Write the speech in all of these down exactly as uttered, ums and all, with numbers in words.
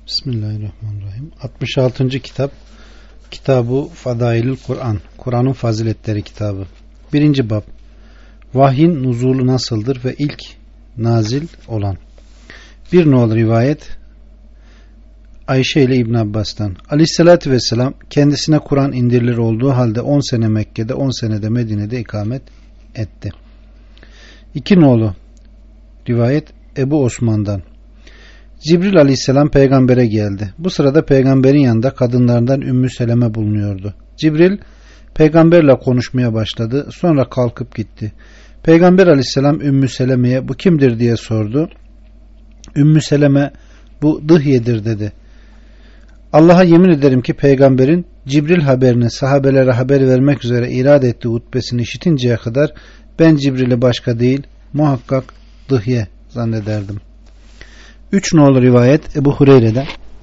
Bismillahirrahmanirrahim. altmış altıncı kitap Kitab-ı Fadailül Kur'an, Kur'an'ın faziletleri kitabı. birinci bab. Vahyin nuzulu nasıldır ve ilk nazil olan. Bir nolu rivayet Ayşe ile İbn Abbas'tan. Aleyhissalatü vesselam kendisine Kur'an indirilir olduğu halde on sene Mekke'de, on senede Medine'de ikamet etti. İki nolu rivayet Ebu Osman'dan. Cibril aleyhisselam peygambere geldi. Bu sırada peygamberin yanında kadınlardan Ümmü Seleme bulunuyordu. Cibril peygamberle konuşmaya başladı. Sonra kalkıp gitti. Peygamber aleyhisselam Ümmü Seleme'ye bu kimdir diye sordu. Ümmü Seleme bu Dıhye'dir dedi. Allah'a yemin ederim ki peygamberin Cibril haberini sahabelere haber vermek üzere irade ettiği hutbesini işitinceye kadar ben Cibril'i başka değil muhakkak Dıhye zannederdim. Üç nolu rivayet Ebu Hureyre'den.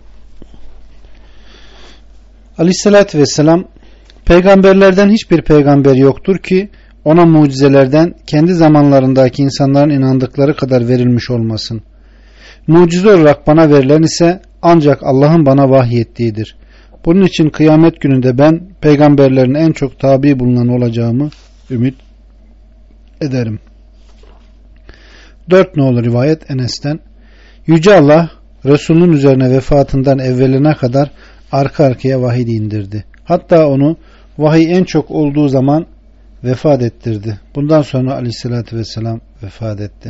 Aleyhissalatü vesselam peygamberlerden hiçbir peygamber yoktur ki ona mucizelerden kendi zamanlarındaki insanların inandıkları kadar verilmiş olmasın. Mucize olarak bana verilen ise ancak Allah'ın bana vahyettiğidir. Bunun için kıyamet gününde ben peygamberlerin en çok tabi bulunan olacağımı ümit ederim. Dört nolu rivayet Enes'ten. Yüce Allah Resulünün üzerine vefatından evveline kadar arka arkaya vahiy indirdi. Hatta onu vahiy en çok olduğu zaman vefat ettirdi. Bundan sonra aleyhissalatü vesselam vefat etti.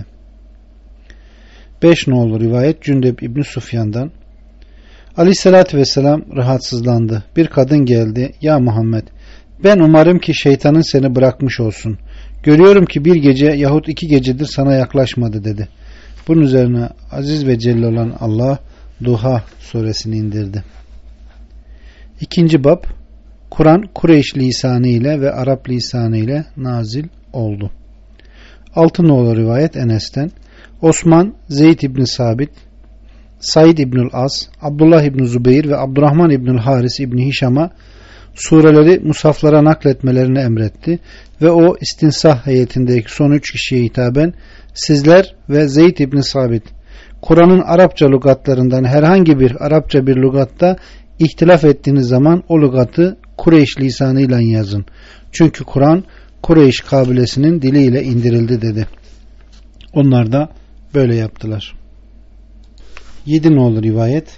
Beş nolu rivayet Cündep İbni Sufyan'dan. Aleyhissalatü vesselam rahatsızlandı. Bir kadın geldi. Ya Muhammed, ben umarım ki şeytanın seni bırakmış olsun. Görüyorum ki bir gece yahut iki gecedir sana yaklaşmadı dedi. Bunun üzerine aziz ve celil olan Allah Duha suresini indirdi. İkinci bab. Kur'an Kureyş lisanı ile ve Arap lisanı ile nazil oldu. Altı nolu rivayet Enes'ten. Osman, Zeyd İbni Sabit, Said İbnül As, Abdullah İbni Zübeyir ve Abdurrahman İbnül Haris İbni Hişam'a sureleri musaflara nakletmelerini emretti ve o istinsah heyetindeki son üç kişiye hitaben sizler ve Zeyd İbni Sabit Kur'an'ın Arapça lügatlarından herhangi bir Arapça bir lügatta ihtilaf ettiğiniz zaman o lügatı Kureyş lisanıyla yazın. Çünkü Kur'an Kureyş kabilesinin diliyle indirildi dedi. Onlar da böyle yaptılar. Yedi nolu rivayet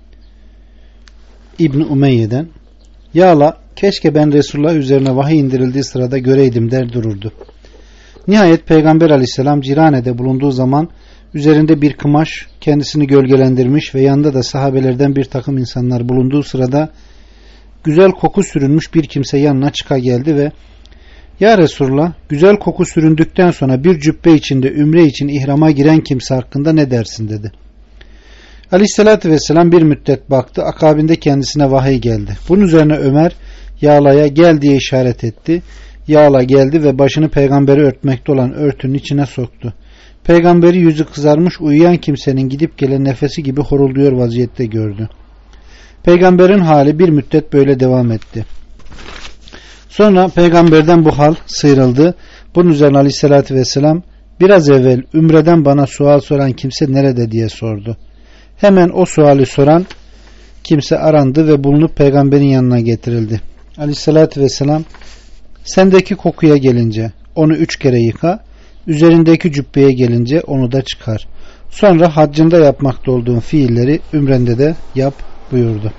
İbn Umeyye'den. Ya Allah, keşke ben Resulullah üzerine vahiy indirildiği sırada göreydim der dururdu. Nihayet Peygamber aleyhisselam Cirane'de bulunduğu zaman üzerinde bir kumaş kendisini gölgelendirmiş ve yanında da sahabelerden bir takım insanlar bulunduğu sırada güzel koku sürünmüş bir kimse yanına çıka geldi ve Ya Resulullah, güzel koku süründükten sonra bir cübbe içinde ümre için ihrama giren kimse hakkında ne dersin dedi. Aleyhissalatü vesselam bir müddet baktı. Akabinde kendisine vahiy geldi. Bunun üzerine Ömer Yağla'ya gel diye işaret etti. Yağla geldi ve başını peygamberi örtmekte olan örtünün içine soktu. Peygamberi yüzü kızarmış uyuyan kimsenin gidip gelen nefesi gibi horulduyor vaziyette gördü. Peygamberin hali bir müddet böyle devam etti. Sonra peygamberden bu hal sıyrıldı. Bunun üzerine aleyhissalatü vesselam biraz evvel ümreden bana sual soran kimse nerede diye sordu. Hemen o suali soran kimse arandı ve bulunup peygamberin yanına getirildi. Aleyhissalatü vesselam sendeki kokuya gelince onu üç kere yıka, üzerindeki cübbeye gelince onu da çıkar. Sonra haccında yapmakta olduğun fiilleri ümrende de yap buyurdu.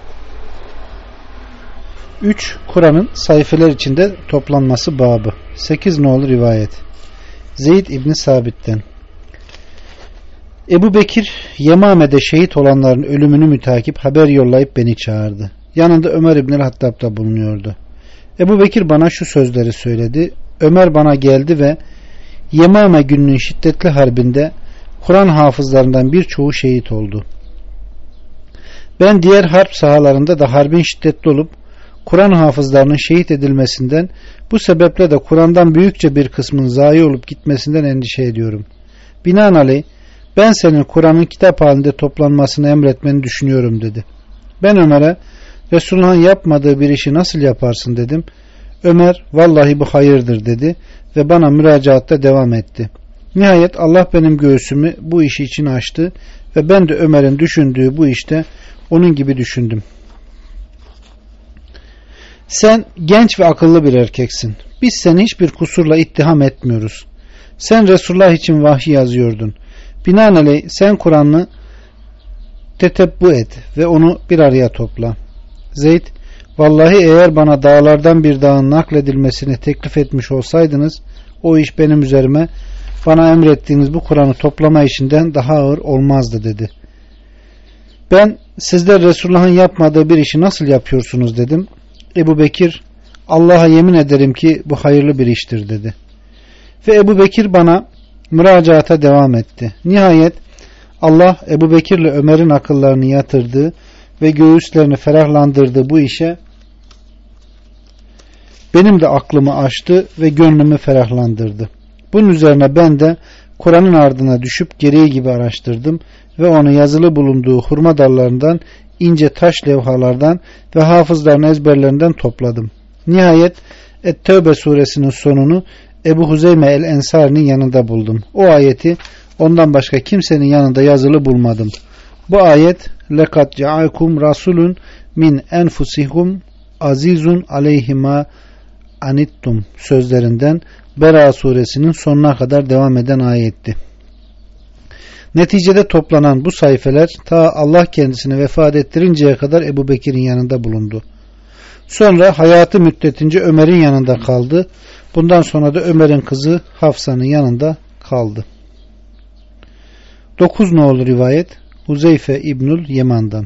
üç. Kur'an'ın sayfeler içinde toplanması babı. sekiz nolu rivayet Zeyd İbni Sabit'ten. Ebu Bekir Yemame'de şehit olanların ölümünü mütakip haber yollayıp beni çağırdı. Yanında Ömer İbni Hattab da bulunuyordu. Ebu Bekir bana şu sözleri söyledi. Ömer bana geldi ve Yemame gününün şiddetli harbinde Kur'an hafızlarından birçoğu şehit oldu. Ben diğer harp sahalarında da harbin şiddetli olup Kur'an hafızlarının şehit edilmesinden, bu sebeple de Kur'an'dan büyükçe bir kısmın zayi olup gitmesinden endişe ediyorum. Binaenaleyh ben senin Kur'an'ın kitap halinde toplanmasını emretmeni düşünüyorum dedi. Ben Ömer'e Resulullah'ın yapmadığı bir işi nasıl yaparsın dedim. Ömer vallahi bu hayırdır dedi ve bana müracaatta devam etti. Nihayet Allah benim göğsümü bu iş için açtı ve ben de Ömer'in düşündüğü bu işte onun gibi düşündüm. Sen genç ve akıllı bir erkeksin. Biz seni hiçbir kusurla ittiham etmiyoruz. Sen Resulullah için vahiy yazıyordun. Binaenaleyh sen Kur'an'ı tetebbu et ve onu bir araya topla. Zeyd, vallahi eğer bana dağlardan bir dağın nakledilmesini teklif etmiş olsaydınız, o iş benim üzerime bana emrettiğiniz bu Kur'an'ı toplama işinden daha ağır olmazdı dedi. Ben, sizler Resulullah'ın yapmadığı bir işi nasıl yapıyorsunuz dedim. Ebu Bekir, Allah'a yemin ederim ki bu hayırlı bir iştir dedi. Ve Ebu Bekir bana müracaata devam etti. Nihayet Allah Ebu Bekir'le Ömer'in akıllarını yatırdığı ve göğüslerini ferahlandırdığı bu işe benim de aklımı açtı ve gönlümü ferahlandırdı. Bunun üzerine ben de Kur'an'ın ardına düşüp gereği gibi araştırdım ve onu yazılı bulunduğu hurma dallarından, ince taş levhalardan ve hafızların ezberlerinden topladım. Nihayet Et-Tevbe suresinin sonunu Ebu Huzeyme el-Ensari'nin yanında buldum. O ayeti ondan başka kimsenin yanında yazılı bulmadım. Bu ayet لَقَدْ جَعَيْكُمْ رَسُولٌ مِنْ اَنْفُسِهُمْ azizun aleyhima anittum sözlerinden Bera suresinin sonuna kadar devam eden ayetti. Neticede toplanan bu sayfeler ta Allah kendisini vefat ettirinceye kadar Ebu Bekir'in yanında bulundu. Sonra hayatı müddetince Ömer'in yanında kaldı. Bundan sonra da Ömer'in kızı Hafsa'nın yanında kaldı. dokuz nolu rivayet Huzeyfe İbnül Yeman'dan.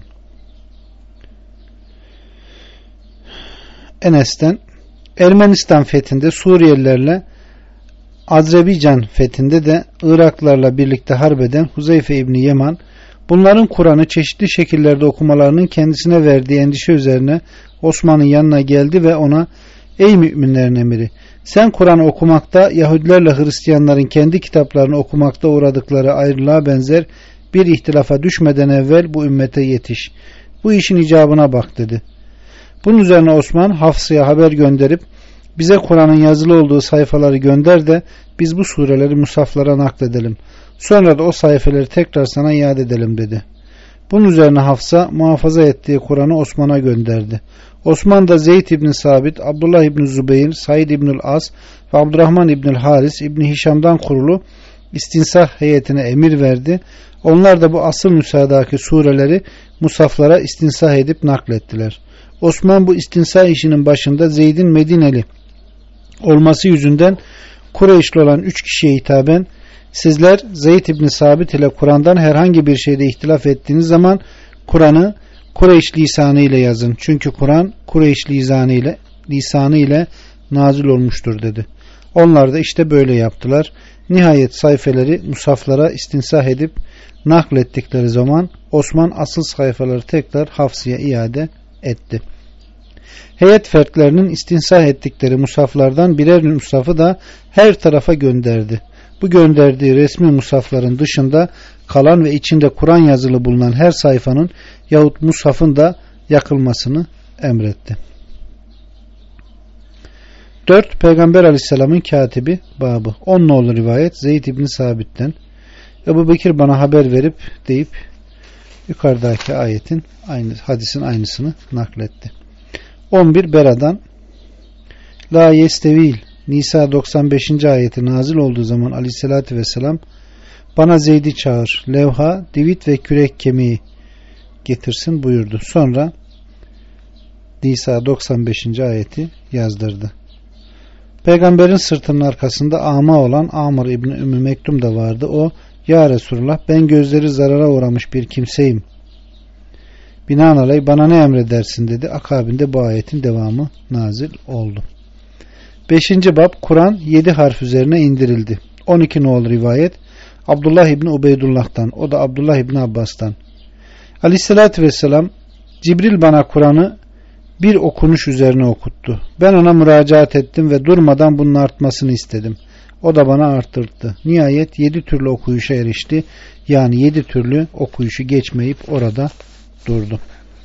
Enes'ten, Ermenistan fethinde Suriyelilerle Azerbaycan fethinde de Iraklarla birlikte harbeden Huzeyfe İbni Yeman, bunların Kur'an'ı çeşitli şekillerde okumalarının kendisine verdiği endişe üzerine Osman'ın yanına geldi ve ona, ey müminlerin emiri, sen Kur'an'ı okumakta Yahudilerle Hristiyanların kendi kitaplarını okumakta uğradıkları ayrılığa benzer bir ihtilafa düşmeden evvel bu ümmete yetiş. Bu işin icabına bak dedi. Bunun üzerine Osman Hafsa'ya haber gönderip bize Kur'an'ın yazılı olduğu sayfaları gönder de biz bu sureleri musaflara nakledelim. Sonra da o sayfaları tekrar sana iade edelim dedi. Bunun üzerine Hafsa muhafaza ettiği Kur'an'ı Osman'a gönderdi. Osman da Zeyd İbni Sabit, Abdullah İbni Zübeyir, Said İbnül As ve Abdurrahman İbnül Haris İbni Hişam'dan kurulu istinsah heyetine emir verdi. Onlar da bu asıl müsaadaki sureleri musaflara istinsah edip naklettiler. Osman bu istinsah işinin başında Zeyd'in Medineli olması yüzünden Kureyşli olan üç kişiye hitaben, sizler Zeyd İbni Sabit ile Kur'an'dan herhangi bir şeyde ihtilaf ettiğiniz zaman Kur'an'ı Kureyş lisanı ile yazın. Çünkü Kur'an Kureyş lisanı ile, lisanı ile nazil olmuştur dedi. Onlar da işte böyle yaptılar. Nihayet sayfeleri musaflara istinsah edip naklettikleri zaman Osman asıl sayfaları tekrar Hafsa'ya iade etti. Heyet fertlerinin istinsah ettikleri musaflardan birer musafı da her tarafa gönderdi. Bu gönderdiği resmi musafların dışında kalan ve içinde Kur'an yazılı bulunan her sayfanın yahut musafın da yakılmasını emretti. dört. Peygamber Aleyhisselam'ın katibi babı. on nolu rivayet Zeyd İbni Sabit'ten. Ebu Bekir bana haber verip deyip yukarıdaki ayetin aynı hadisin aynısını nakletti. on bir. Bera'dan La yestevil Nisa doksan beşinci ayeti nazil olduğu zaman Aleyhisselatü Vesselam bana Zeyd'i çağır, levha, divit ve kürek kemiği getirsin buyurdu. Sonra Nisa doksan beşinci ayeti yazdırdı. Peygamberin sırtının arkasında ama olan Amr İbni Ümmü Mektum da vardı. O, ya Resulullah ben gözleri zarara uğramış bir kimseyim. Binaenaleyh bana ne emredersin dedi. Akabinde bu ayetin devamı nazil oldu. beşinci bab Kur'an yedi harf üzerine indirildi. on iki nolu rivayet Abdullah İbni Ubeydullah'tan, o da Abdullah İbni Abbas'tan. Aleyhissalatü Vesselam Cibril bana Kur'an'ı bir okunuş üzerine okuttu. Ben ona müracaat ettim ve durmadan bunun artmasını istedim. O da bana arttırdı. Nihayet yedi türlü okuyuşa erişti. Yani yedi türlü okuyuşu geçmeyip orada durdu.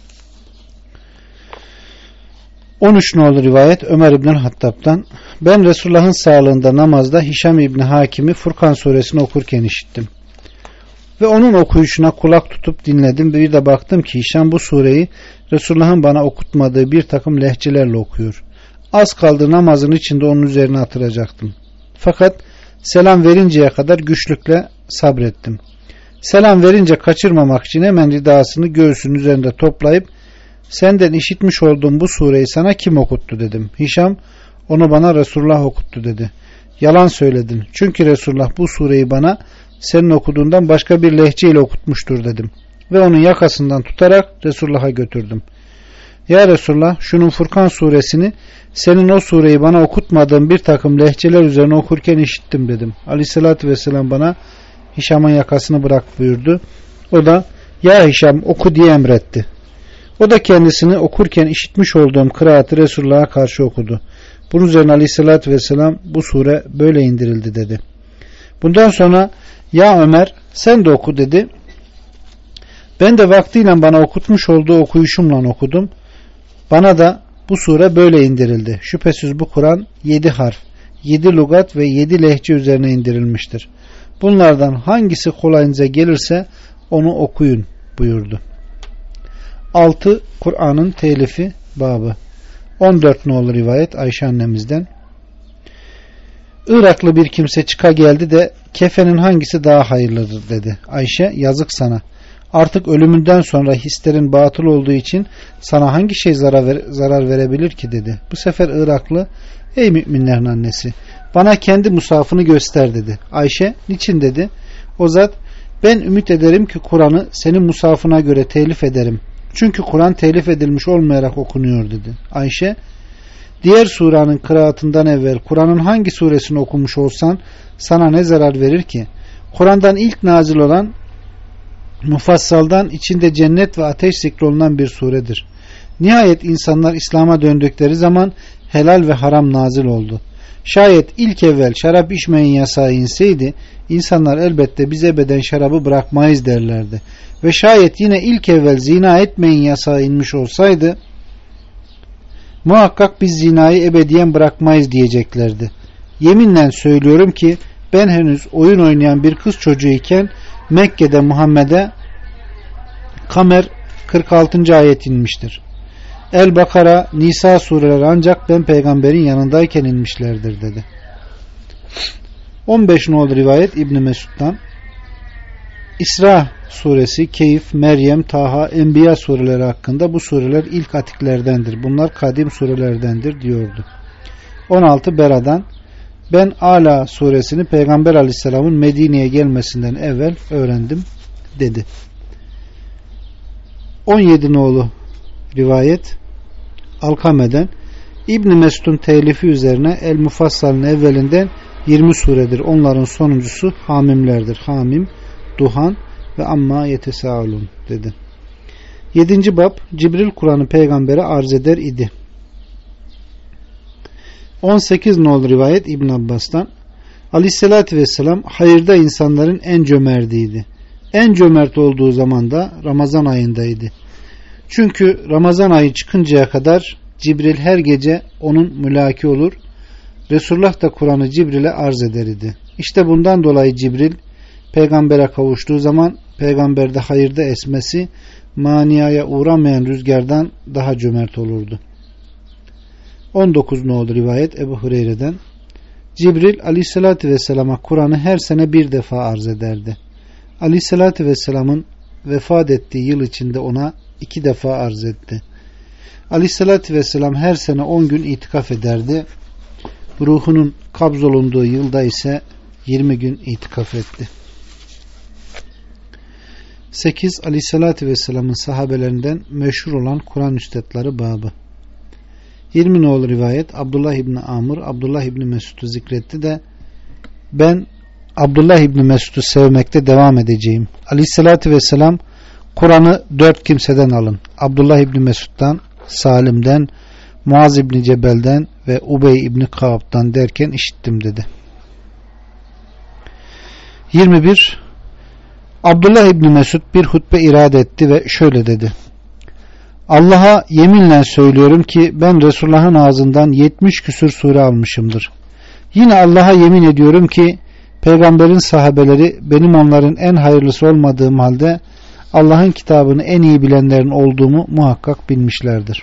on üç nolu rivayet Ömer İbni Hattab'dan. Ben Resulullah'ın sağlığında namazda Hişam İbni Hakim'i Furkan suresini okurken işittim. Ve onun okuyuşuna kulak tutup dinledim. Bir de baktım ki Hişam bu sureyi Resulullah'ın bana okutmadığı bir takım lehçelerle okuyor. Az kaldı namazın içinde onun üzerine atıracaktım. Fakat selam verinceye kadar güçlükle sabrettim. Selam verince kaçırmamak için hemen ridasını göğsünün üzerinde toplayıp senden işitmiş olduğum bu sureyi sana kim okuttu dedim. Hişam onu bana Resulullah okuttu dedi. Yalan söyledin. Çünkü Resulullah bu sureyi bana senin okuduğundan başka bir lehçeyle okutmuştur dedim. Ve onun yakasından tutarak Resulullah'a götürdüm. Ya Resulullah şunun Furkan suresini senin o sureyi bana okutmadığın bir takım lehçeler üzerine okurken işittim dedim. Aleyhissalatü vesselam bana Hişam'ın yakasını bırak buyurdu. O da ya Hişam oku diye emretti. O da kendisini okurken işitmiş olduğum kıraatı Resulullah'a karşı okudu. Bunun üzerine Aleyhissalatü vesselam bu sure böyle indirildi dedi. Bundan sonra ya Ömer sen de oku dedi. Ben de vaktiyle bana okutmuş olduğu okuyuşumla okudum. Bana da bu sure böyle indirildi. Şüphesiz bu Kur'an yedi harf, yedi lugat ve yedi lehçe üzerine indirilmiştir. Bunlardan hangisi kolayınıza gelirse onu okuyun buyurdu. altı. Kur'an'ın telifi babı. on dört nolu rivayet Ayşe annemizden. Iraklı bir kimse çıka geldi de kefenin hangisi daha hayırlıdır dedi. Ayşe yazık sana. Artık ölümünden sonra hislerin batıl olduğu için sana hangi şey zarar, ver, zarar verebilir ki dedi. Bu sefer Iraklı ey müminlerin annesi bana kendi musafını göster dedi. Ayşe niçin dedi. O zat ben ümit ederim ki Kur'an'ı senin musafına göre telif ederim. Çünkü Kur'an telif edilmiş olmayarak okunuyor dedi. Ayşe diğer suranın kıraatından evvel Kur'an'ın hangi suresini okumuş olsan sana ne zarar verir ki? Kur'an'dan ilk nazil olan Mufassal'dan içinde cennet ve ateş zikrolunan bir suredir. Nihayet insanlar İslam'a döndükleri zaman helal ve haram nazil oldu. Şayet ilk evvel şarap içmeyin yasağı inseydi insanlar elbette biz ebeden şarabı bırakmayız derlerdi. Ve şayet yine ilk evvel zina etmeyin yasağı inmiş olsaydı muhakkak biz zinayı ebediyen bırakmayız diyeceklerdi. Yeminle söylüyorum ki ben henüz oyun oynayan bir kız çocuğu iken Mekke'de Muhammed'e Kamer kırk altıncı ayet inmiştir. El-Bakara, Nisa sureleri ancak ben peygamberin yanındayken inmişlerdir dedi. on beş nolu rivayet İbn Mesud'dan. İsra suresi, Keyif, Meryem, Taha, Enbiya sureleri hakkında bu sureler ilk atiklerdendir. Bunlar kadim surelerdendir diyordu. on altı Bera'dan ben Ala suresini Peygamber Aleyhisselam'ın Medine'ye gelmesinden evvel öğrendim dedi. on yedi nolu rivayet Alkame'den İbn Mesud'un telifi üzerine El Mufassal'ın evvelinden yirmi suredir. Onların sonuncusu Hamimlerdir. Hamim, Duhan ve Amma Yetesaulun dedi. yedinci bab Cibril Kur'an'ı peygambere arz eder idi. on sekiz nolu rivayet İbn Abbas'tan Aleyhisselatü Vesselam hayırda insanların en cömertiydi. En cömert olduğu zaman da Ramazan ayındaydı. Çünkü Ramazan ayı çıkıncaya kadar Cibril her gece onun mülaki olur. Resulullah da Kur'an'ı Cibril'e arz eder idi. İşte bundan dolayı Cibril peygambere kavuştuğu zaman peygamberde hayırda esmesi maniaya uğramayan rüzgardan daha cömert olurdu. on dokuz nolu rivayet Ebu Hureyre'den Cibril Aleyhisselatü Vesselam'a Kur'an'ı her sene bir defa arz ederdi. Aleyhisselatü Vesselam'ın vefat ettiği yıl içinde ona iki defa arz etti. Aleyhisselatü Vesselam her sene on gün itikaf ederdi. Ruhunun kabzolunduğu yılda ise yirmi gün itikaf etti. sekiz Aleyhisselatü Vesselam'ın sahabelerinden meşhur olan Kur'an üstadları babı. yirmi nolu rivayet Abdullah İbni Amr Abdullah İbni Mesud'u zikretti de ben Abdullah İbni Mesud'u sevmekte devam edeceğim. Aleyhisselatü Vesselam Kur'an'ı dört kimseden alın. Abdullah İbni Mesud'dan, Salim'den, Muaz İbni Cebel'den ve Ubey İbni Kaab'dan derken işittim dedi. yirmi bir Abdullah İbni Mesud bir hutbe irade etti ve şöyle dedi. Allah'a yeminle söylüyorum ki ben Resulullah'ın ağzından yetmiş küsur sure almışımdır. Yine Allah'a yemin ediyorum ki Peygamberin sahabeleri benim onların en hayırlısı olmadığım halde Allah'ın kitabını en iyi bilenlerin olduğumu muhakkak bilmişlerdir.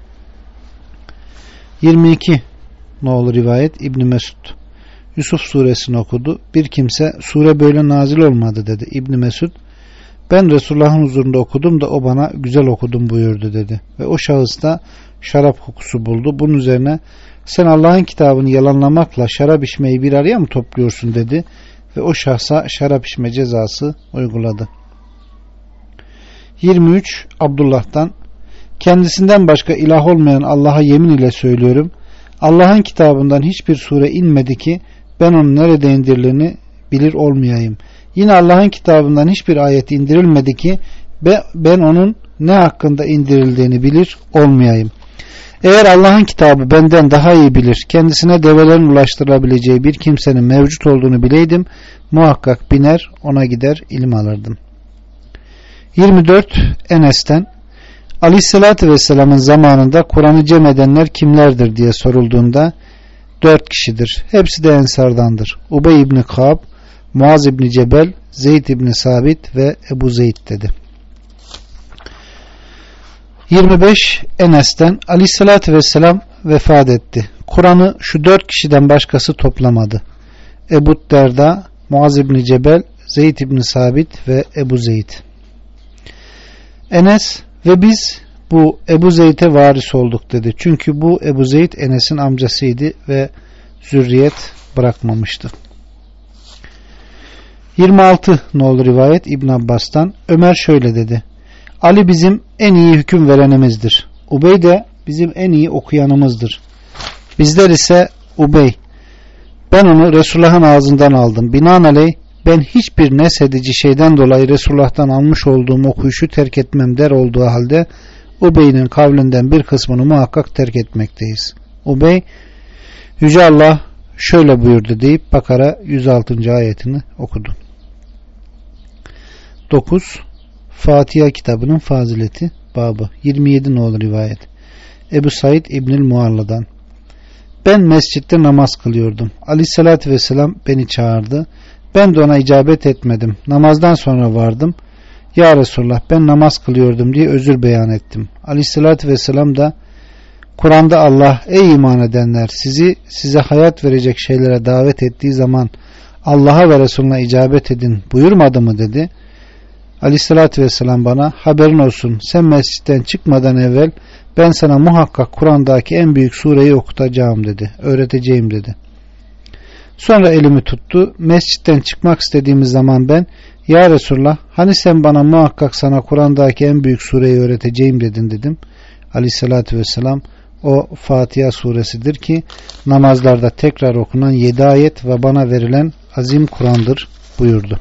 yirmi iki nolu rivayet İbn Mesud Yusuf suresini okudu. Bir kimse sure böyle nazil olmadı dedi. İbn Mesud ben Resulullah'ın huzurunda okudum da o bana güzel okudum buyurdu dedi. Ve o şahıs da şarap kokusu buldu. Bunun üzerine sen Allah'ın kitabını yalanlamakla şarap içmeyi bir araya mı topluyorsun dedi. Ve o şahsa şarap içme cezası uyguladı. yirmi üç Abdullah'tan kendisinden başka ilah olmayan Allah'a yemin ile söylüyorum. Allah'ın kitabından hiçbir sure inmedi ki ben onun nerede indirildiğini bilir olmayayım. Yine Allah'ın kitabından hiçbir ayet indirilmedi ki ben onun ne hakkında indirildiğini bilir olmayayım. Eğer Allah'ın kitabı benden daha iyi bilir, kendisine develerin ulaştırılabileceği bir kimsenin mevcut olduğunu bileydim, muhakkak biner ona gider ilim alırdım. yirmi dört Enes'ten Aleyhisselatü Vesselam'ın zamanında Kur'an'ı cem edenler kimlerdir diye sorulduğunda dört kişidir. Hepsi de Ensardandır. Ubey İbni Ka'b, Muaz İbni Cebel, Zeyd İbni Sabit ve Ebu Zeyd dedi. yirmi beş Enes'ten Aleyhisselatü Vesselam vefat etti. Kur'an'ı şu dört kişiden başkası toplamadı. Ebu Derda, Muaz İbni Cebel, Zeyd İbni Sabit ve Ebu Zeyd. Enes ve biz bu Ebu Zeyd'e varis olduk dedi. Çünkü bu Ebu Zeyd Enes'in amcasıydı ve zürriyet bırakmamıştı. yirmi altı nolu rivayet İbn Abbas'tan Ömer şöyle dedi. Ali bizim en iyi hüküm verenimizdir. Ubey de bizim en iyi okuyanımızdır. Bizler ise Ubey. Ben onu Resulullah'ın ağzından aldım. Binaenaleyh ben hiçbir neshedici şeyden dolayı Resulullah'tan almış olduğum okuyuşu terk etmem der olduğu halde Ubey'nin kavlinden bir kısmını muhakkak terk etmekteyiz. Ubey, Yüce Allah şöyle buyurdu deyip Bakara yüz altıncı ayetini okudu. dokuz Fatiha kitabının fazileti babı yirmi yedi nolu rivayet Ebu Said İbnül Mualla'dan ben mescitte namaz kılıyordum. Aleyhissalatü vesselam beni çağırdı. Ben de ona icabet etmedim. Namazdan sonra vardım. Ya Resulullah ben namaz kılıyordum diye özür beyan ettim. Aleyhissalatü vesselam da Kur'an'da Allah ey iman edenler sizi size hayat verecek şeylere davet ettiği zaman Allah'a ve Resulüne icabet edin buyurmadı mı dedi. Aleyhissalatü vesselam bana haberin olsun sen mescitten çıkmadan evvel ben sana muhakkak Kur'an'daki en büyük sureyi okutacağım dedi. Öğreteceğim dedi. Sonra elimi tuttu. Mescitten çıkmak istediğimiz zaman ben ya Resulullah hani sen bana muhakkak sana Kur'an'daki en büyük sureyi öğreteceğim dedin dedim. Aleyhissalatü vesselam o Fatiha suresidir ki namazlarda tekrar okunan yedi ayet ve bana verilen azim Kur'an'dır buyurdu.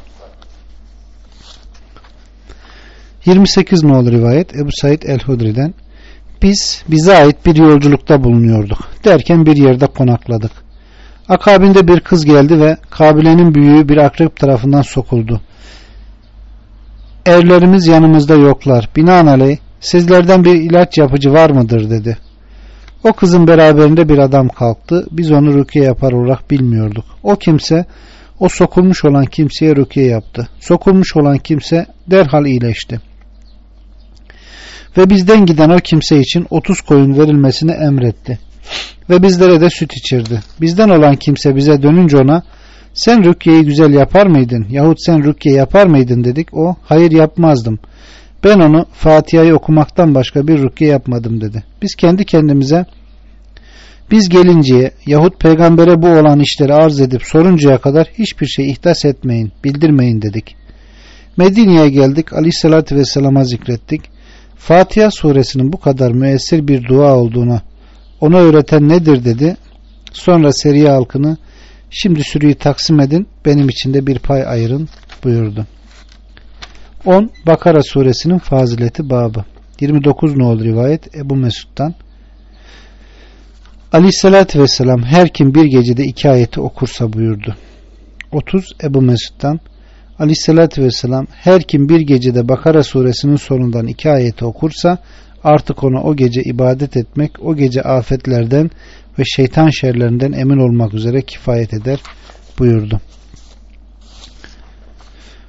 yirmi sekiz nolu rivayet Ebu Said el-Hudri'den biz bize ait bir yolculukta bulunuyorduk. Derken bir yerde konakladık. Akabinde bir kız geldi ve kabilenin büyüğü bir akrep tarafından sokuldu. Erlerimiz yanımızda yoklar. Binaenaleyh sizlerden bir ilaç yapıcı var mıdır dedi. O kızın beraberinde bir adam kalktı. Biz onu rukiye yapar olarak bilmiyorduk. O kimse o sokulmuş olan kimseye rukiye yaptı. Sokulmuş olan kimse derhal iyileşti. Ve bizden giden o kimse için otuz koyun verilmesini emretti. Ve bizlere de süt içirdi. Bizden olan kimse bize dönünce ona sen rukiyeyi güzel yapar mıydın? Yahut sen rukiye yapar mıydın dedik. O hayır yapmazdım. Ben onu Fatiha'yı okumaktan başka bir rukiye yapmadım dedi. Biz kendi kendimize biz gelinceye yahut peygambere bu olan işleri arz edip soruncaya kadar hiçbir şey ihdas etmeyin, bildirmeyin dedik. Medine'ye geldik. Aleyhissalatü vesselama zikrettik. Fatiha suresinin bu kadar müessir bir dua olduğuna ona öğreten nedir dedi. Sonra Seriye halkını şimdi sürüyü taksim edin benim için de bir pay ayırın buyurdu. on Bakara suresinin fazileti babı yirmi dokuz nolu rivayet Ebu Mesud'dan Aleyhissalatü vesselam her kim bir gecede iki ayeti okursa buyurdu. otuz Ebu Mesud'dan Aleyhissalatü vesselam her kim bir gecede Bakara suresinin sonundan iki ayeti okursa artık ona o gece ibadet etmek, o gece afetlerden ve şeytan şerlerinden emin olmak üzere kifayet eder buyurdu.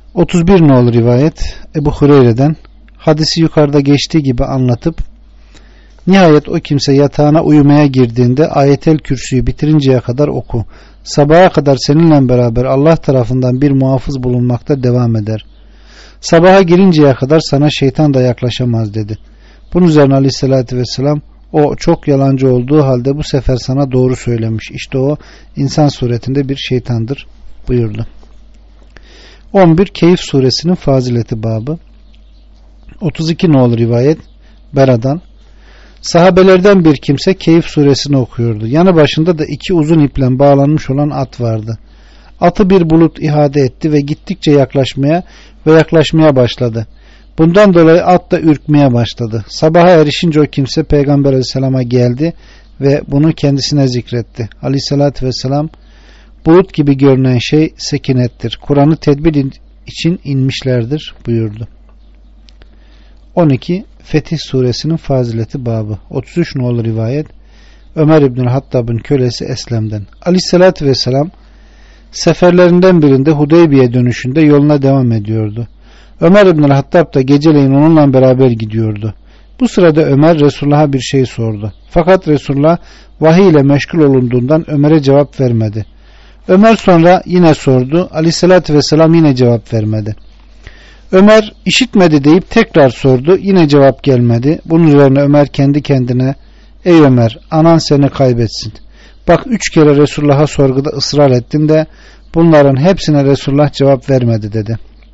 otuz bir nolu rivayet Ebu Hureyre'den, hadisi yukarıda geçtiği gibi anlatıp, nihayet o kimse yatağına uyumaya girdiğinde Ayetel Kürsü'yü bitirinceye kadar oku. Sabaha kadar seninle beraber Allah tarafından bir muhafız bulunmakta devam eder. Sabaha girinceye kadar sana şeytan da yaklaşamaz dedi. Bunun üzerine Aleyhisselatü Vesselam, o çok yalancı olduğu halde bu sefer sana doğru söylemiş. İşte o insan suretinde bir şeytandır buyurdu. on bir Keyif suresinin fazileti babı. otuz iki nolu rivayet Bera'dan, sahabelerden bir kimse Keyif suresini okuyordu. Yanı başında da iki uzun iple bağlanmış olan at vardı. Atı bir bulut ihade etti ve gittikçe yaklaşmaya ve yaklaşmaya başladı. Bundan dolayı at da ürkmeye başladı. Sabaha erişince o kimse Peygamber Aleyhisselam'a geldi ve bunu kendisine zikretti. Aleyhisselatü Vesselam, bulut gibi görünen şey sekinettir. Kur'an'ı tedbir için inmişlerdir buyurdu. on iki Fetih suresinin fazileti babı. otuz üç nolu rivayet Ömer İbnül Hattab'ın kölesi Eslem'den. Aleyhissalatü vesselam seferlerinden birinde Hudeybiye dönüşünde yoluna devam ediyordu. Ömer İbnül Hattab da geceleyin onunla beraber gidiyordu. Bu sırada Ömer Resulullah'a bir şey sordu. Fakat Resulullah vahiy ile meşgul olunduğundan Ömer'e cevap vermedi. Ömer sonra yine sordu. Aleyhissalatü vesselam yine cevap vermedi. Ömer işitmedi deyip tekrar sordu. Yine cevap gelmedi. Bunun üzerine Ömer kendi kendine, ey Ömer, anan seni kaybetsin. Bak üç kere Resulullah'a sorguda ısrar ettin de bunların hepsine Resulullah cevap vermedi dedi.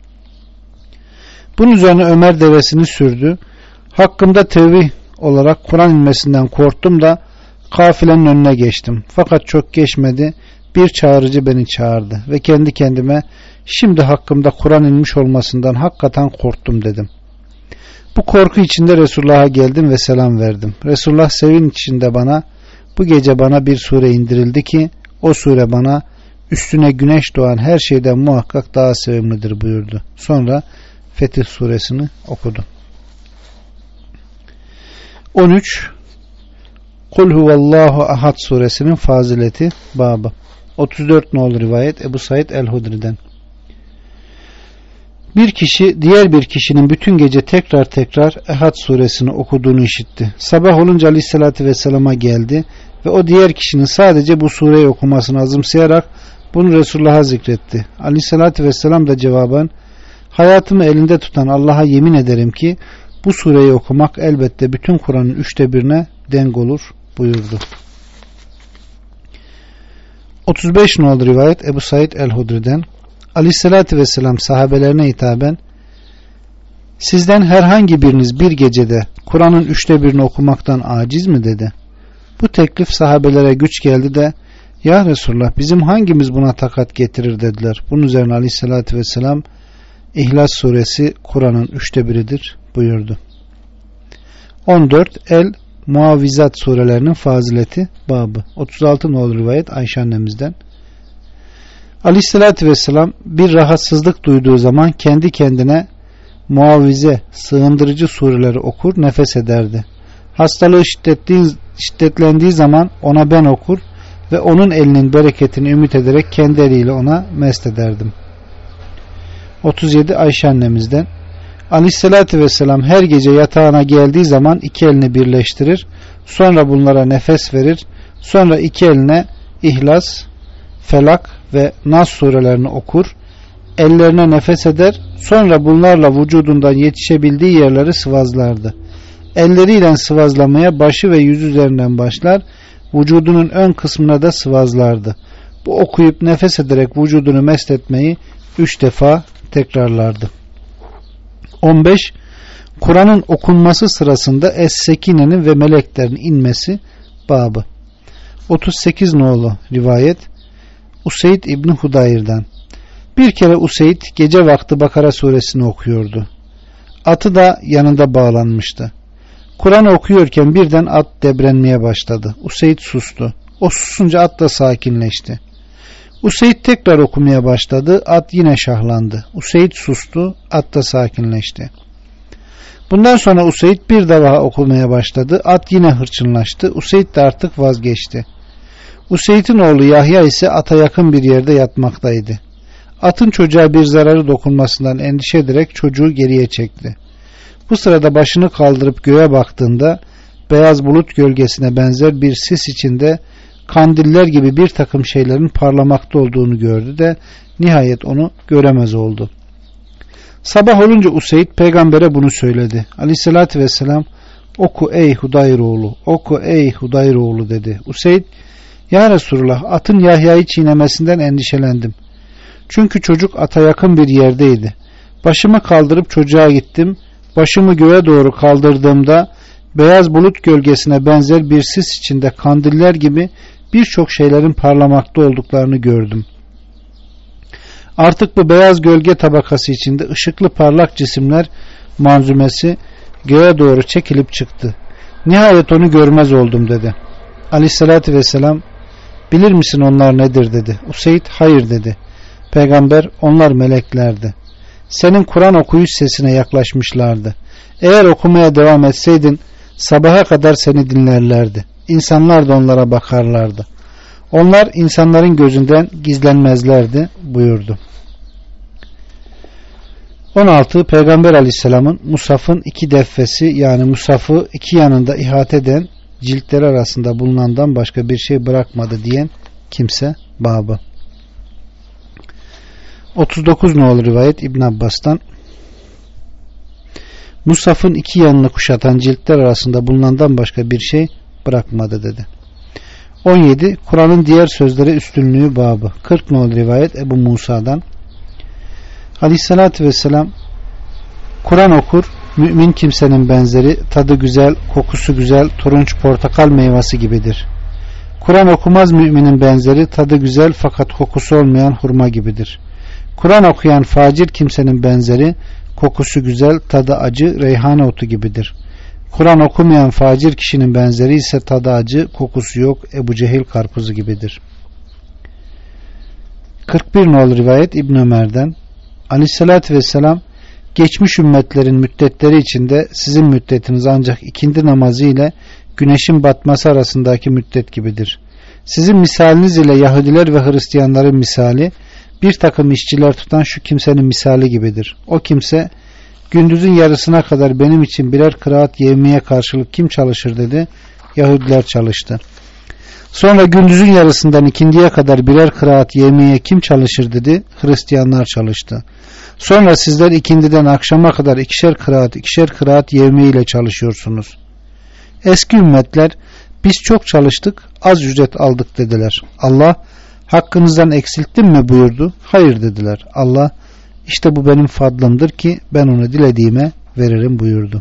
Bunun üzerine Ömer devesini sürdü. Hakkımda tevbih olarak Kur'an inmesinden korktum da kafilenin önüne geçtim. Fakat çok geçmedi. Bir çağırıcı beni çağırdı ve kendi kendime şimdi hakkımda Kur'an inmiş olmasından hakikaten korktum dedim. Bu korku içinde Resulullah'a geldim ve selam verdim. Resulullah sevinç içinde bana, bu gece bana bir sure indirildi ki o sure bana üstüne güneş doğan her şeyden muhakkak daha sevimlidir buyurdu. Sonra Fetih suresini okudu. on üç Kul huvallahu ahad suresinin fazileti babı. otuz dört nolu rivayet Ebu Said el-Hudri'den. Bir kişi diğer bir kişinin bütün gece tekrar tekrar Ehad suresini okuduğunu işitti. Sabah olunca Aleyhisselatü Vesselam'a geldi ve o diğer kişinin sadece bu sureyi okumasını azımsayarak bunu Resulullah'a zikretti. Aleyhisselatü Vesselam da cevaben, hayatımı elinde tutan Allah'a yemin ederim ki bu sureyi okumak elbette bütün Kur'an'ın üçte birine denk olur buyurdu. otuz beş nolu rivayet Ebu Said el-Hudri'den. Aleyhissalatü vesselam sahabelerine hitaben, sizden herhangi biriniz bir gecede Kur'an'ın üçte birini okumaktan aciz mi dedi. Bu teklif sahabelere güç geldi de, ya Resulullah bizim hangimiz buna takat getirir dediler. Bunun üzerine Aleyhissalatü vesselam, İhlas suresi Kur'an'ın üçte biridir buyurdu. on dört El Muavvizat surelerinin fazileti babı. otuz altı nolu rivayet Ayşe annemizden. Aleyhissalatü vesselam bir rahatsızlık duyduğu zaman kendi kendine muavize, sığındırıcı sureleri okur, nefes ederdi. Hastalığı şiddetlendiği zaman ona ben okur ve onun elinin bereketini ümit ederek kendi eliyle ona mest ederdim. otuz yedi Ayşe annemizden. Aleyhissalatü vesselam her gece yatağına geldiği zaman iki elini birleştirir, sonra bunlara nefes verir, sonra iki eline İhlas, Felak ve Nas surelerini okur, ellerine nefes eder, sonra bunlarla vücudundan yetişebildiği yerleri sıvazlardı. Elleriyle sıvazlamaya başı ve yüz üzerinden başlar, vücudunun ön kısmına da sıvazlardı. Bu okuyup nefes ederek vücudunu mest etmeyi üç defa tekrarlardı. on beş Kur'an'ın okunması sırasında Es-Sekine'nin ve meleklerin inmesi babı. otuz sekiz nolu rivayet Useyd İbni Hudayr'dan. Bir kere Useyd gece vakti Bakara suresini okuyordu. Atı da yanında bağlanmıştı. Kur'an okuyorken birden at debrenmeye başladı. Useyd sustu. O susunca at da sakinleşti. Useyd tekrar okumaya başladı. At yine şahlandı. Useyd sustu. At da sakinleşti. Bundan sonra Useyd bir daha okumaya başladı. At yine hırçınlaştı. Useyd de artık vazgeçti. Useyd'in oğlu Yahya ise ata yakın bir yerde yatmaktaydı. Atın çocuğa bir zararı dokunmasından endişe ederek çocuğu geriye çekti. Bu sırada başını kaldırıp göğe baktığında beyaz bulut gölgesine benzer bir sis içinde kandiller gibi bir takım şeylerin parlamakta olduğunu gördü de nihayet onu göremez oldu. Sabah olunca Useyd peygambere bunu söyledi. Aleyhissalatü vesselam oku ey Hudayroğlu, oku ey Hudayroğlu dedi. Useyd, ya Resulullah, atın Yahya'yı çiğnemesinden endişelendim. Çünkü çocuk ata yakın bir yerdeydi. Başımı kaldırıp çocuğa gittim. Başımı göğe doğru kaldırdığımda beyaz bulut gölgesine benzer bir sis içinde kandiller gibi birçok şeylerin parlamakta olduklarını gördüm. Artık bu beyaz gölge tabakası içinde ışıklı parlak cisimler manzumesi göğe doğru çekilip çıktı. Nihayet onu görmez oldum dedi. Aleyhissalatü vesselam, bilir misin onlar nedir dedi. Useyd, hayır dedi. Peygamber, onlar meleklerdi. Senin Kur'an okuyuş sesine yaklaşmışlardı. Eğer okumaya devam etseydin sabaha kadar seni dinlerlerdi. İnsanlar da onlara bakarlardı. Onlar insanların gözünden gizlenmezlerdi buyurdu. on altı. Peygamber Aleyhisselam'ın Musaf'ın iki defesi, yani Musaf'ı iki yanında ihate eden ciltleri arasında bulunandan başka bir şey bırakmadı diyen kimse babı. otuz dokuz nolu rivayet İbn Abbas'tan, Musaf'ın iki yanını kuşatan ciltler arasında bulunandan başka bir şey bırakmadı dedi. on yedi. Kur'an'ın diğer sözleri üstünlüğü babı. kırk nolu rivayet Ebu Musa'dan, Aleyhissalatü vesselam, Kur'an okur, mümin kimsenin benzeri tadı güzel, kokusu güzel, turunç portakal meyvesi gibidir. Kur'an okumaz müminin benzeri tadı güzel fakat kokusu olmayan hurma gibidir. Kur'an okuyan facir kimsenin benzeri kokusu güzel, tadı acı, reyhane otu gibidir. Kur'an okumayan facir kişinin benzeri ise tadı acı, kokusu yok, Ebu Cehil karpuzu gibidir. kırk bir nolu rivayet İbn Ömer'den, Aleyhissalatü vesselam, geçmiş ümmetlerin müddetleri içinde sizin müddetiniz ancak ikindi namazı ile güneşin batması arasındaki müddet gibidir. Sizin misaliniz ile Yahudiler ve Hristiyanların misali, bir takım işçiler tutan şu kimsenin misali gibidir. O kimse, gündüzün yarısına kadar benim için birer kıraat yevmiye karşılık kim çalışır dedi. Yahudiler çalıştı. Sonra gündüzün yarısından ikindiye kadar birer kıraat yevmiye kim çalışır dedi. Hristiyanlar çalıştı. Sonra sizler ikindiden akşama kadar ikişer kıraat ikişer kıraat yevmiye ile çalışıyorsunuz. Eski ümmetler biz çok çalıştık, az ücret aldık dediler. Allah, hakkınızdan eksilttim mi buyurdu. Hayır dediler. Allah, işte bu benim fadlımdır ki ben onu dilediğime veririm buyurdu.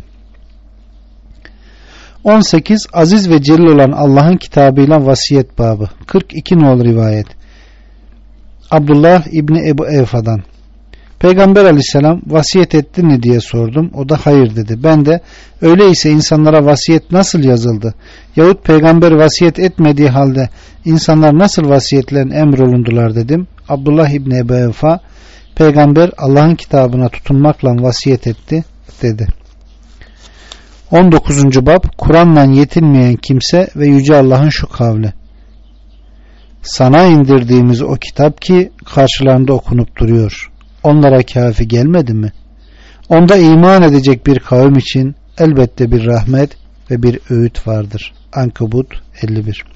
on sekiz. Aziz ve celil olan Allah'ın kitabıyla vasiyet babı. kırk iki nolu rivayet Abdullah İbni Ebu Evfa'dan, Peygamber Aleyhisselam vasiyet ettin mi diye sordum. O da hayır dedi. Ben de öyleyse insanlara vasiyet nasıl yazıldı? Yahut peygamber vasiyet etmediği halde insanlar nasıl vasiyetlerin emrolundular dedim. Abdullah İbni Ebu Evfa, peygamber Allah'ın kitabına tutunmakla vasiyet etti dedi. on dokuzuncu bab Kur'an'la yetinmeyen kimse ve Yüce Allah'ın şu kavli: sana indirdiğimiz o kitap ki karşılarında okunup duruyor. Onlara kafi gelmedi mi? Onda iman edecek bir kavim için elbette bir rahmet ve bir öğüt vardır. Ankebut elli bir.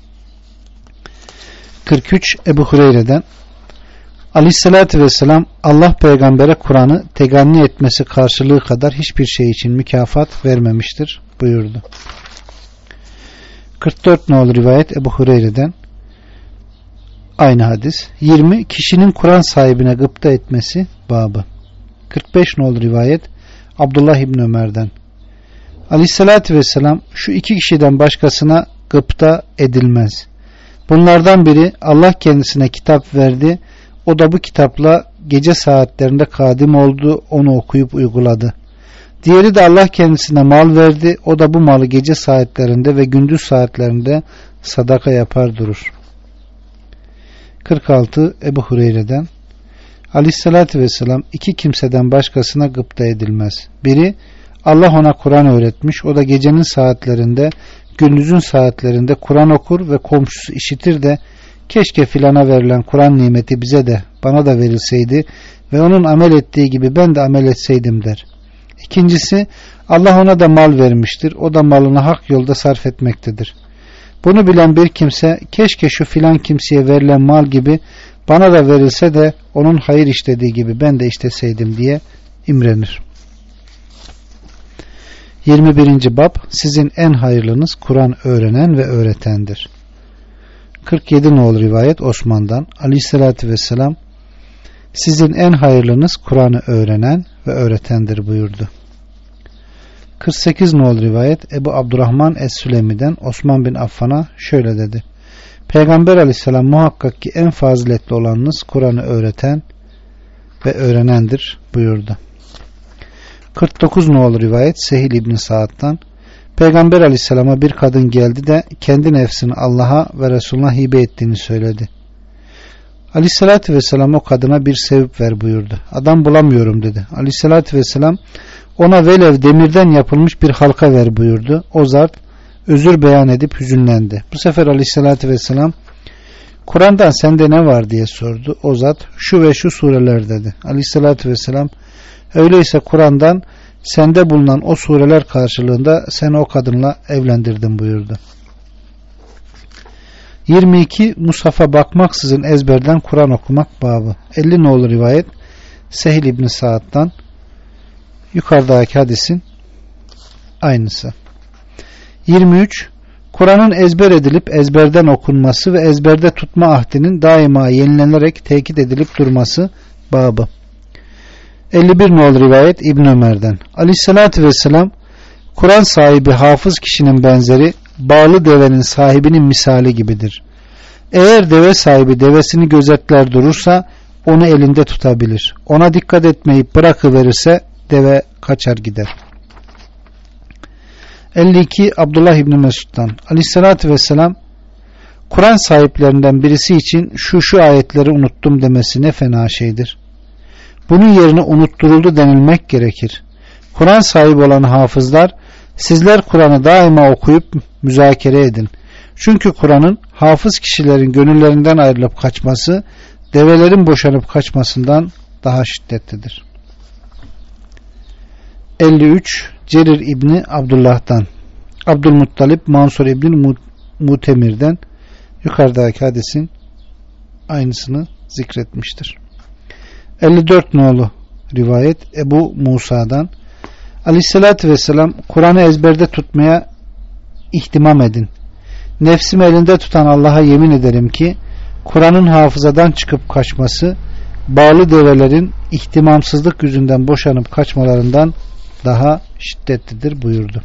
kırk üç. Ebu Hureyre'den, Aleyhissalatü vesselam, Allah peygambere Kur'an'ı teganni etmesi karşılığı kadar hiçbir şey için mükafat vermemiştir buyurdu. kırk dört nolu rivayet Ebu Hureyre'den, aynı hadis. yirmi. Kişinin Kur'an sahibine gıpta etmesi babı. kırk beş nolu rivayet Abdullah İbni Ömer'den, Aleyhissalatü vesselam, şu iki kişiden başkasına gıpta edilmez. Bunlardan biri Allah kendisine kitap verdi. O da bu kitapla gece saatlerinde kadim oldu, onu okuyup uyguladı. Diğeri de Allah kendisine mal verdi. O da bu malı gece saatlerinde ve gündüz saatlerinde sadaka yapar durur. kırk altı. Ebu Hureyre'den, Aleyhissalatü vesselam, iki kimseden başkasına gıpta edilmez. Biri, Allah ona Kur'an öğretmiş. O da gecenin saatlerinde, gündüzün saatlerinde Kur'an okur ve komşusu işitir de keşke filana verilen Kur'an nimeti bize de bana da verilseydi ve onun amel ettiği gibi ben de amel etseydim der. İkincisi, Allah ona da mal vermiştir. O da malını hak yolda sarf etmektedir. Bunu bilen bir kimse keşke şu filan kimseye verilen mal gibi bana da verilse de onun hayır işlediği gibi ben de işleseydim diye imrenir. yirmi birinci bab sizin en hayırlınız Kur'an öğrenen ve öğretendir. kırk yedi nolu rivayet Osman'dan Aleyhisselatü Vesselam sizin en hayırlınız Kur'an'ı öğrenen ve öğretendir buyurdu. kırk sekiz nolu rivayet Ebu Abdurrahman Es-Sülemi'den Osman bin Affan'a şöyle dedi. Peygamber Aleyhisselam muhakkak ki en faziletli olanınız Kur'an'ı öğreten ve öğrenendir buyurdu. kırk dokuz nolu rivayet Sehil İbni Sa'd'dan Peygamber Aleyhisselam'a bir kadın geldi de kendi nefsini Allah'a ve Resulüne hibe ettiğini söyledi. Aleyhisselatü Vesselam o kadına bir sevip ver buyurdu. Adam bulamıyorum dedi. Aleyhisselatü Vesselam ona velev demirden yapılmış bir halka ver buyurdu. O zat özür beyan edip hüzünlendi. Bu sefer Aleyhisselatü Vesselam Kur'an'dan sende ne var diye sordu. O zat şu ve şu sureler dedi. Aleyhisselatü Vesselam öyleyse Kur'an'dan sende bulunan o sureler karşılığında seni o kadınla evlendirdim buyurdu. yirmi iki Musaf'a bakmaksızın ezberden Kur'an okumak babı. elli nolu rivayet Sehil İbni Sa'd'dan yukarıdaki hadisin aynısı. yirmi üç Kur'an'ın ezber edilip ezberden okunması ve ezberde tutma ahdinin daima yenilenerek tekit edilip durması babı. elli bir nolu rivayet İbn Ömer'den Aleyhisselatü Vesselam Kur'an sahibi hafız kişinin benzeri bağlı devenin sahibinin misali gibidir. Eğer deve sahibi devesini gözetler durursa onu elinde tutabilir. Ona dikkat etmeyip bırakıverirse deve kaçar gider. elli iki Abdullah İbni Mesud'dan Aleyhisselatü Vesselam Kur'an sahiplerinden birisi için şu şu ayetleri unuttum demesi ne fena şeydir. Bunun yerine unutturuldu denilmek gerekir. Kur'an sahibi olan hafızlar sizler Kur'an'ı daima okuyup müzakere edin. Çünkü Kur'an'ın hafız kişilerin gönüllerinden ayrılıp kaçması develerin boşanıp kaçmasından daha şiddetlidir. elli üç Cerir İbni Abdullah'dan Abdülmuttalip Mansur İbni Mutemir'den yukarıdaki hadisin aynısını zikretmiştir. elli dört nolu rivayet Ebu Musa'dan Aleyhisselatü Vesselam Kur'an'ı ezberde tutmaya ihtimam edin. Nefsimi elinde tutan Allah'a yemin ederim ki Kur'an'ın hafızadan çıkıp kaçması bağlı develerin ihtimamsızlık yüzünden boşanıp kaçmalarından daha şiddetlidir buyurdu.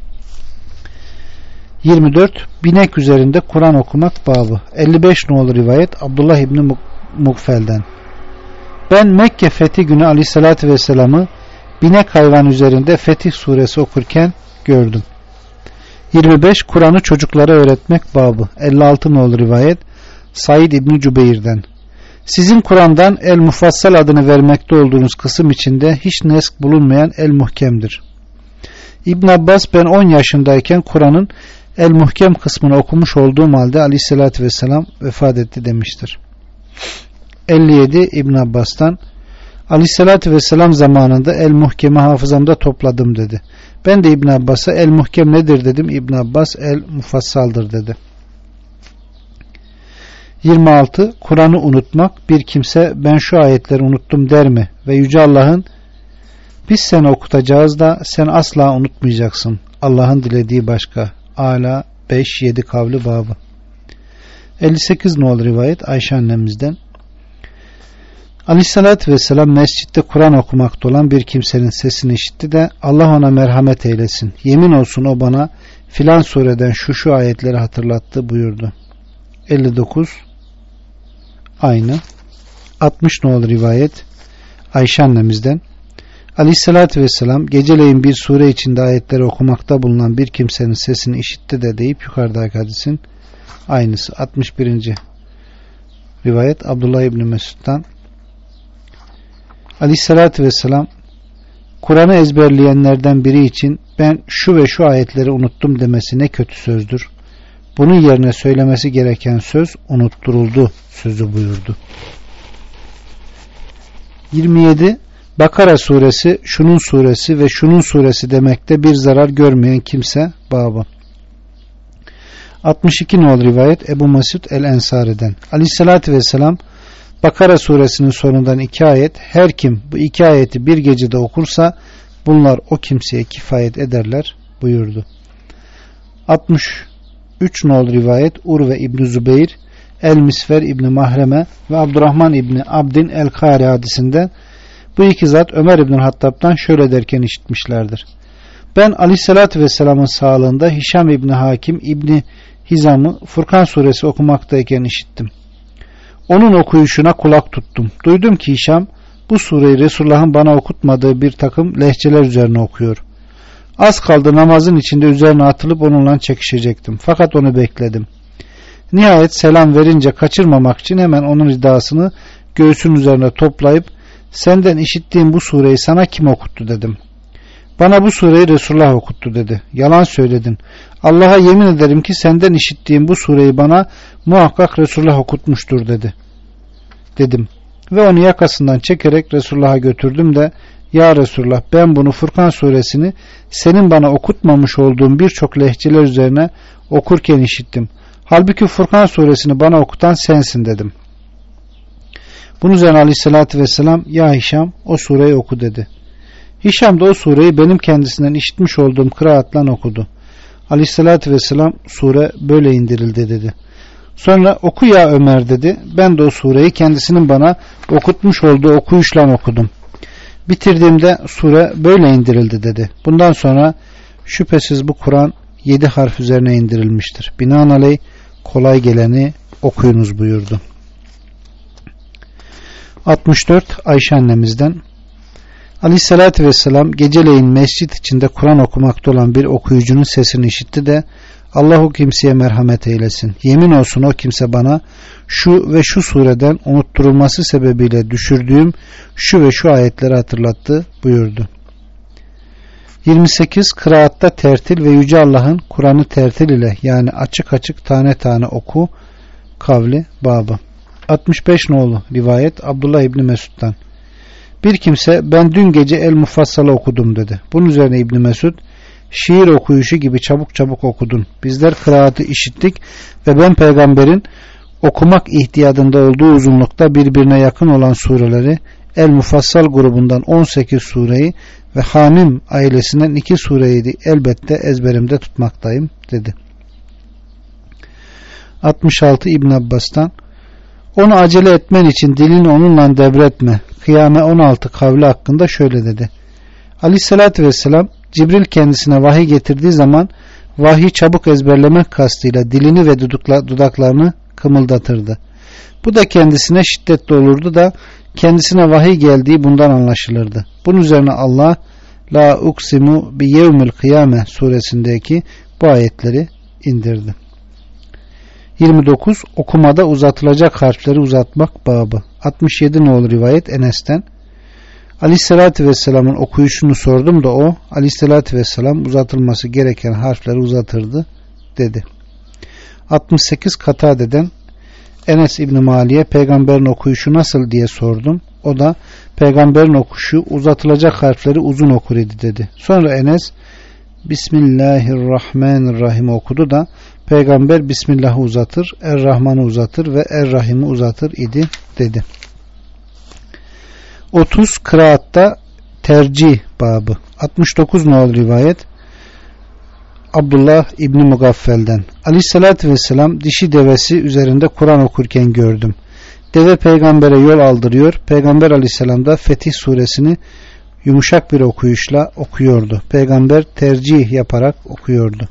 yirmi dört Binek üzerinde Kur'an okumak babı. elli beş nolu rivayet Abdullah İbni Mugfel'den ben Mekke fethi günü Aleyhisselatü Vesselam'ı binek hayvan üzerinde Fetih suresi okurken gördüm. yirmi beş Kur'an'ı çocuklara öğretmek babı. elli altı nolu rivayet Said İbni Cübeyr'den sizin Kur'an'dan El Mufassal adını vermekte olduğunuz kısım içinde hiç nesk bulunmayan El Muhkem'dir. İbn Abbas ben on yaşındayken Kur'an'ın El Muhkem kısmını okumuş olduğum halde Aleyhisselatü Vesselam vefat etti demiştir. elli yedi İbn Abbas'tan Aleyhisselatü Vesselam zamanında El Muhkem'i hafızamda topladım dedi. Ben de İbn Abbas'a El Muhkem nedir dedim. İbn Abbas El Mufassal'dır dedi. yirmi altı Kur'an'ı unutmak bir kimse ben şu ayetleri unuttum der mi? Ve Yüce Allah'ın biz seni okutacağız da sen asla unutmayacaksın. Allah'ın dilediği başka. Ala beş yedi kavli babı. elli sekiz nolu rivayet Ayşe annemizden Aleyhissalatü Vesselam mescitte Kur'an okumakta olan bir kimsenin sesini işitti de Allah ona merhamet eylesin. Yemin olsun o bana filan sureden şu şu ayetleri hatırlattı buyurdu. elli dokuz Aynı. altmış nolu rivayet Ayşe annemizden Aleyhissalatü Vesselam geceleyin bir sure içinde ayetleri okumakta bulunan bir kimsenin sesini işitti de deyip yukarıdaki hadisin aynısı. altmış birinci rivayet Abdullah İbni Mesud'dan Aleyhissalatü Vesselam Kur'an'ı ezberleyenlerden biri için ben şu ve şu ayetleri unuttum demesi ne kötü sözdür. bunun yerine söylemesi gereken söz unutturuldu sözü buyurdu. yirmi yedi. Bakara suresi, şunun suresi ve şunun suresi demekte bir zarar görmeyen kimse babı. altmış iki nol rivayet Ebu Mesud el-Ensari'den. Aleyhissalatü vesselam Bakara suresinin sonundan iki ayet, her kim bu iki ayeti bir gecede okursa bunlar o kimseye kifayet ederler buyurdu. altmış üç nol rivayet Urve İbni Zübeyir, El-Misver İbni Mahreme ve Abdurrahman İbni Abdin el-Kari hadisinden bu iki zat Ömer İbni Hattab'dan şöyle derken işitmişlerdir. Ben Aleyhisselatü Vesselam'ın sağlığında Hişam İbni Hakim İbni Hizam'ı Furkan suresi okumaktayken işittim. Onun okuyuşuna kulak tuttum. Duydum ki Hişam bu sureyi Resulullah'ın bana okutmadığı bir takım lehçeler üzerine okuyor. Az kaldı namazın içinde üzerine atılıp onunla çekişecektim. Fakat onu bekledim. Nihayet selam verince kaçırmamak için hemen onun ridasını göğsünün üzerine toplayıp senden işittiğim bu sureyi sana kim okuttu dedim. Bana bu sureyi Resulullah okuttu dedi. Yalan söyledin. Allah'a yemin ederim ki senden işittiğim bu sureyi bana muhakkak Resulullah okutmuştur dedi. Dedim. Ve onu yakasından çekerek Resulullah'a götürdüm de ya Resulullah ben bunu Furkan suresini senin bana okutmamış olduğun birçok lehçeler üzerine okurken işittim. Halbuki Furkan suresini bana okutan sensin dedim. Bunun üzerine Aleyhisselatü Vesselam ya Hişam o sureyi oku dedi. Hişam da o sureyi benim kendisinden işitmiş olduğum kıraatla okudu. Aleyhissalatü vesselam sure böyle indirildi dedi. Sonra oku ya Ömer dedi. Ben de o sureyi kendisinin bana okutmuş olduğu okuyuşla okudum. Bitirdiğimde sure böyle indirildi dedi. Bundan sonra şüphesiz bu Kur'an yedi harf üzerine indirilmiştir. Binaenaleyh kolay geleni okuyunuz buyurdu. altmış dört Ayşe annemizden Aleyhissalatü vesselam geceleyin mescit içinde Kur'an okumakta olan bir okuyucunun sesini işitti de Allah o kimseye merhamet eylesin. Yemin olsun o kimse bana şu ve şu sureden unutturulması sebebiyle düşürdüğüm şu ve şu ayetleri hatırlattı buyurdu. yirmi sekiz Kıraatta tertil ve Yüce Allah'ın Kur'an'ı tertil ile yani açık açık tane tane oku kavli babı. altmış beş nolu rivayet Abdullah İbni Mesud'dan. Bir kimse ben dün gece El Mufassal'ı okudum dedi. Bunun üzerine İbni Mesud şiir okuyuşu gibi çabuk çabuk okudun. Bizler kıraatı işittik ve ben peygamberin okumak ihtiyadında olduğu uzunlukta birbirine yakın olan sureleri El Mufassal grubundan on sekiz sureyi ve Hamim ailesinden iki sureyi elbette ezberimde tutmaktayım dedi. altmış altı İbn Abbas'tan onu acele etmen için dilini onunla devretme. Kıyame on altı kavli hakkında şöyle dedi. Aleyhissalatü vesselam Cibril kendisine vahiy getirdiği zaman vahyi çabuk ezberlemek kastıyla dilini ve dudaklarını kımıldatırdı. Bu da kendisine şiddetli olurdu da kendisine vahiy geldiği bundan anlaşılırdı. Bunun üzerine Allah La uksimu bi yevmil kıyame suresindeki bu ayetleri indirdi. yirmi dokuz Okumada uzatılacak harfleri uzatmak babı. altmış yedi nolu rivayet Enes'ten. Aleyhissalatü vesselamın okuyuşunu sordum da o Aleyhissalatü vesselam uzatılması gereken harfleri uzatırdı dedi. altmış sekiz Katade'den Enes İbni Mali'ye peygamberin okuyuşu nasıl diye sordum. O da peygamberin okuyuşu uzatılacak harfleri uzun okur idi dedi. Sonra Enes Bismillahirrahmanirrahim okudu da peygamber Bismillah'ı uzatır, Er-Rahman'ı uzatır ve Er-Rahim'i uzatır idi dedi. otuz Kıraatta tercih babı. altmış dokuz nol rivayet Abdullah İbni Mugaffel'den. Aleyhissalatü vesselam dişi devesi üzerinde Kur'an okurken gördüm. Deve peygambere yol aldırıyor. Peygamber aleyhisselam da Fetih suresini yumuşak bir okuyuşla okuyordu. Peygamber tercih yaparak okuyordu.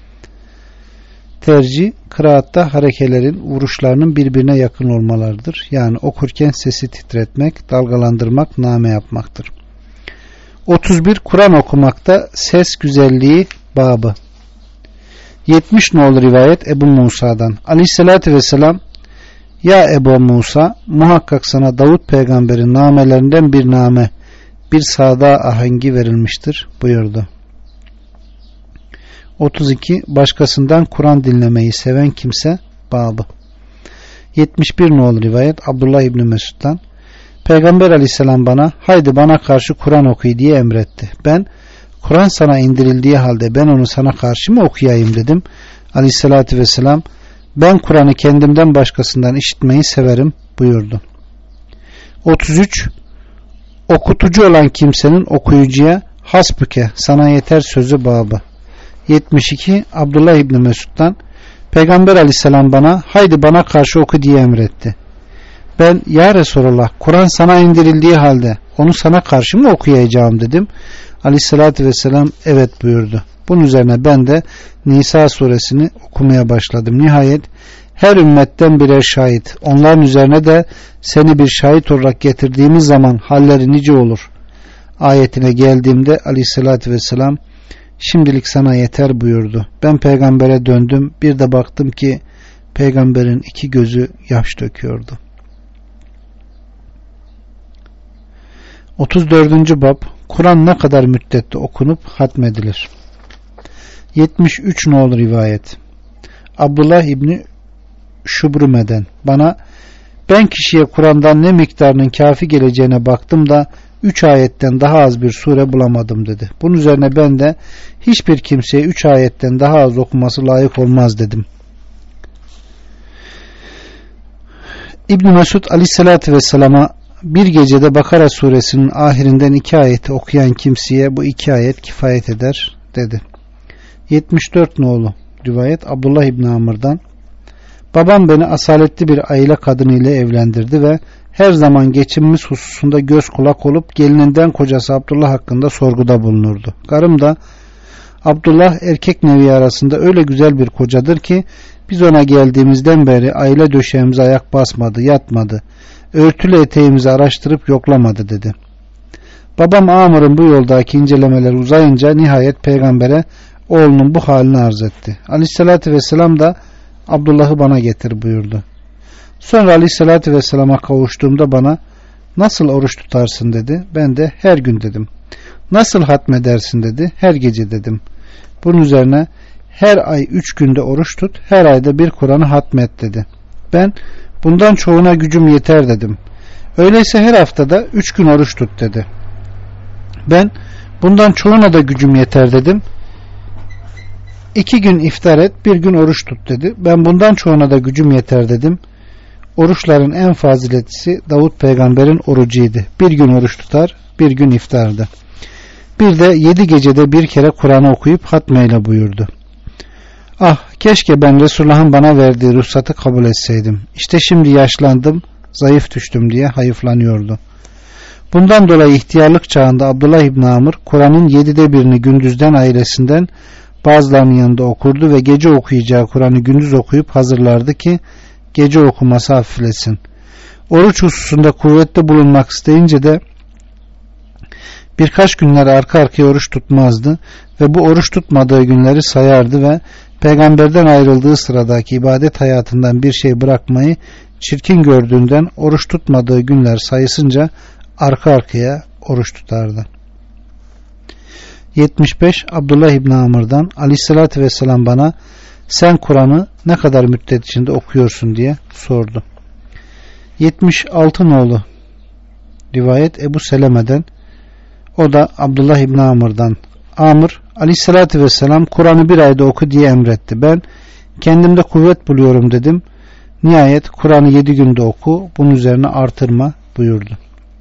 Tercih, kıraatta harekelerin, vuruşlarının birbirine yakın olmalarıdır. Yani okurken sesi titretmek, dalgalandırmak, name yapmaktır. otuz bir Kur'an okumakta ses güzelliği babı. yetmiş nolu rivayet Ebu Musa'dan. Aleyhissalatü vesselam ya Ebu Musa muhakkak sana Davut peygamberin namelerinden bir name, bir sada ahengi verilmiştir buyurdu. otuz iki. Başkasından Kur'an dinlemeyi seven kimse babı. yetmiş bir nolu rivayet Abdullah İbni Mesud'dan. Peygamber aleyhisselam bana haydi bana karşı Kur'an okuy diye emretti. Ben Kur'an sana indirildiği halde ben onu sana karşı mı okuyayım dedim. Aleyhissalatü vesselam ben Kur'an'ı kendimden başkasından işitmeyi severim buyurdu. otuz üç. Okutucu olan kimsenin okuyucuya hasbüke sana yeter sözü babı. yetmiş iki. Abdullah İbni Mesud'dan Peygamber aleyhisselam bana haydi bana karşı oku diye emretti. Ben ya Resulallah Kur'an sana indirildiği halde onu sana karşı mı okuyacağım dedim. Aleyhissalatü vesselam evet buyurdu. Bunun üzerine ben de Nisa suresini okumaya başladım. Nihayet her ümmetten birer şahit. Onların üzerine de seni bir şahit olarak getirdiğimiz zaman halleri nice olur. Ayetine geldiğimde Aleyhissalatü vesselam şimdilik sana yeter buyurdu. Ben peygambere döndüm. Bir de baktım ki peygamberin iki gözü yaş döküyordu. otuz dördüncü bab Kur'an ne kadar müddette okunup hatmedilir? yetmiş üç nolu rivayet Abdullah İbni Şubrume'den bana ben kişiye Kur'an'dan ne miktarının kafi geleceğine baktım da üç ayetten daha az bir sure bulamadım dedi. Bunun üzerine ben de hiçbir kimseye üç ayetten daha az okuması layık olmaz dedim. İbn Mesud aleyhissalatü vesselama bir gecede Bakara suresinin ahirinden iki ayeti okuyan kimseye bu iki ayet kifayet eder dedi. yetmiş dört nolu rivayet Abdullah İbni Amr'dan babam beni asaletli bir aile kadını ile evlendirdi ve her zaman geçimimiz hususunda göz kulak olup gelininden kocası Abdullah hakkında sorguda bulunurdu. Karım da Abdullah erkek nevi arasında öyle güzel bir kocadır ki biz ona geldiğimizden beri aile döşeğimize ayak basmadı, yatmadı. Örtülü eteğimizi araştırıp yoklamadı dedi. Babam Amr'ın bu yoldaki incelemeler uzayınca nihayet peygambere oğlunun bu halini arz etti. Aleyhissalatü vesselam da Abdullah'ı bana getir buyurdu. Sonra Aleyhissalatü vesselama kavuştuğumda bana nasıl oruç tutarsın dedi. Ben de her gün dedim. Nasıl hatmedersin dedi. Her gece dedim. Bunun üzerine her ay üç günde oruç tut, her ayda bir Kur'an'ı hatmet dedi. Ben bundan çoğuna gücüm yeter dedim. Öyleyse her haftada üç gün oruç tut dedi. Ben bundan çoğuna da gücüm yeter dedim. İki gün iftar et, bir gün oruç tut dedi. Ben bundan çoğuna da gücüm yeter dedim. Oruçların en faziletlisi Davut peygamberin orucuydu. Bir gün oruç tutar, bir gün iftardı. Bir de yedi gecede bir kere Kur'an'ı okuyup hatmeyle buyurdu. Ah keşke ben Resulullah'ın bana verdiği ruhsatı kabul etseydim. İşte şimdi yaşlandım, zayıf düştüm diye hayıflanıyordu. Bundan dolayı ihtiyarlık çağında Abdullah İbni Amr Kur'an'ın yedide birini gündüzden ailesinden bazılarının yanında okurdu ve gece okuyacağı Kur'an'ı gündüz okuyup hazırlardı ki gece okuması hafiflesin. Oruç hususunda kuvvetli bulunmak isteyince de birkaç günler arka arkaya oruç tutmazdı ve bu oruç tutmadığı günleri sayardı ve peygamberden ayrıldığı sıradaki ibadet hayatından bir şey bırakmayı çirkin gördüğünden oruç tutmadığı günler sayısınca arka arkaya oruç tutardı. yetmiş beş Abdullah İbni Amr'dan Aleyhisselatü Vesselam bana sen Kur'an'ı ne kadar müddet içinde okuyorsun diye sordu. yetmiş altı nolu rivayet Ebu Seleme'den, o da Abdullah İbni Amr'dan. Amr Aleyhisselatü Vesselam Kur'an'ı bir ayda oku diye emretti. Ben kendimde kuvvet buluyorum dedim. Nihayet Kur'an'ı yedi günde oku, bunun üzerine artırma buyurdu.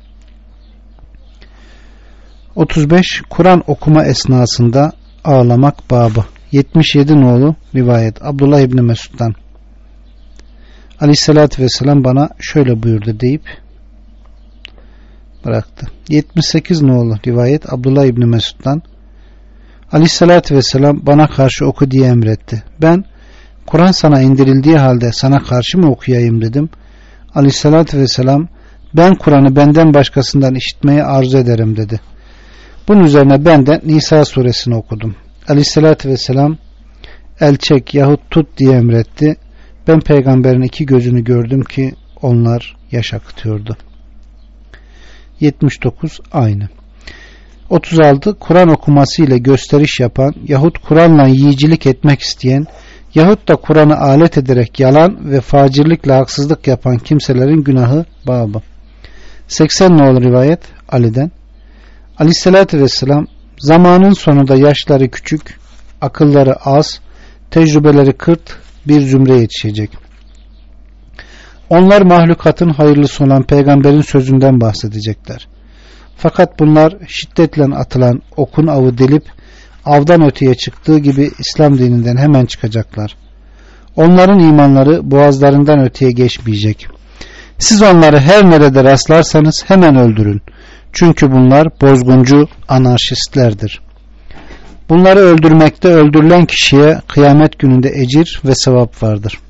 otuz beş Kur'an okuma esnasında ağlamak babı. yetmiş yedi nolu rivayet Abdullah İbni Mesud'dan. Aleyhissalatü vesselam bana şöyle buyurdu deyip bıraktı. yetmiş sekiz nolu rivayet Abdullah İbni Mesud'dan. Aleyhissalatü vesselam bana karşı oku diye emretti. Ben Kur'an sana indirildiği halde sana karşı mı okuyayım dedim. Aleyhissalatü vesselam ben Kur'an'ı benden başkasından işitmeyi arzu ederim dedi. Bunun üzerine ben de Nisa suresini okudum. Aleyhissalatü vesselam el çek yahut tut diye emretti. Ben peygamberin iki gözünü gördüm ki onlar yaş akıtıyordu. yetmiş dokuz aynı. otuz altı. Kur'an okuması ile gösteriş yapan yahut Kur'an'la yiyicilik etmek isteyen yahut da Kur'an'ı alet ederek yalan ve facirlikle haksızlık yapan kimselerin günahı babı. seksen nolu rivayet Ali'den. Aleyhissalatü vesselam zamanın sonunda yaşları küçük, akılları az, tecrübeleri kırt bir zümre yetişecek. Onlar mahlukatın hayırlısı olan peygamberin sözünden bahsedecekler. Fakat bunlar şiddetle atılan okun avı delip avdan öteye çıktığı gibi İslam dininden hemen çıkacaklar. Onların imanları boğazlarından öteye geçmeyecek. Siz onları her nerede rastlarsanız hemen öldürün. Çünkü bunlar bozguncu anarşistlerdir. Bunları öldürmekte öldürülen kişiye kıyamet gününde ecir ve sevap vardır.